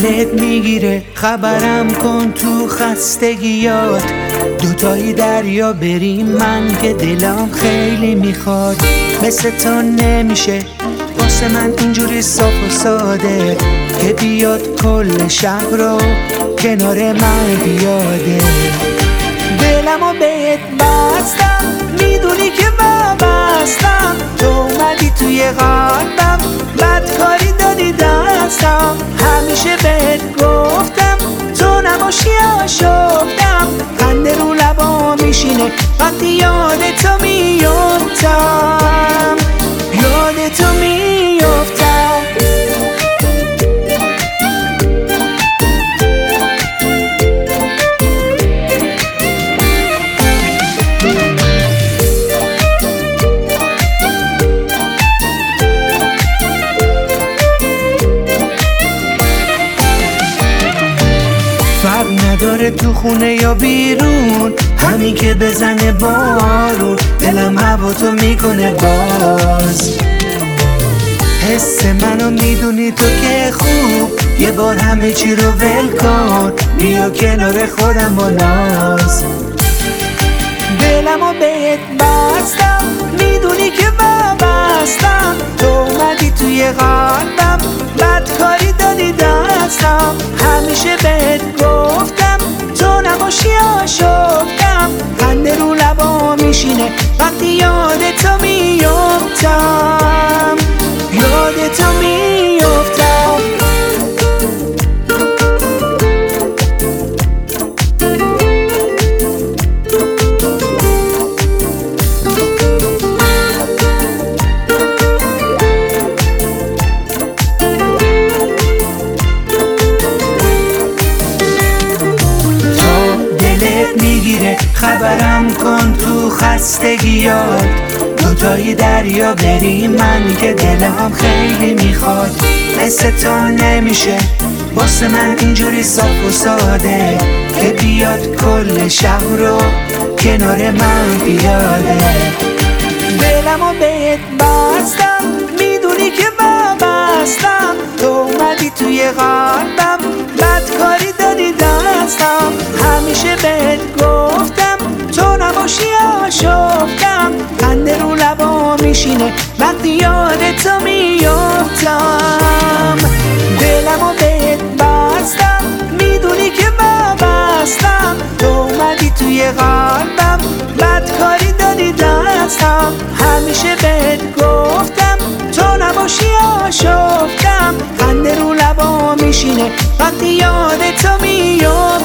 دلت میگیره خبرم کن تو خستگیات، دوتایی دریا بریم من که دلم خیلی میخواد. مثل تو نمیشه واسه من اینجوری صاف و ساده که بیاد کل شهر رو کنار من بیاده. دلمو بهت بستم میدونی که وابستم، تو اومدی توی قلبم بدکاری دادی دستم. همیشه بهت گفتم تو نباشی آشفتم، خنده رو لبا میشینه وقتی یاد تو میفتم، یاد تو میفتم. فرق نداره تو خونه یا بیرون، همین که بزنه بارون دلم هوا تو میکنه باز. حس منو میدونی تو که خوب، یه بار همه چی رو ول کن بیا کنار خودم با ناز. دلمو بهت بستم میدونی که وابستم، تو اومدی توی قلبم بدکاری دادی دستم. همیشه بهت گفتم تو نباشی آشفتم، خنده رو لبا میشینه وقتی یاد تو میفتم، یاد تو میفتم. میگیره خبرم کن تو خستگیات، دوتایی دریا بریم من که دلم خیلی میخواد. مثل تو نمیشه واسه من اینجوری صاف و ساده که بیاد کل شهر رو کنار من بیاده. دلمو بهت بستم میدونی که وابستم، تو اومدی توی قلبم بدکاری دادی دستم. همیشه بهت گفتم تو نباشی آشفتم، خنده رو لبا میشینه وقتی یاد تو میفتم. دلمو بهت بستم میدونی که وابستم، تو اومدی توی قلبم بدکاری دادی دستم. همیشه بهت گفتم تو نباشی آشفتم، خنده رو لبا میشینه وقتی یاد تو میفتم.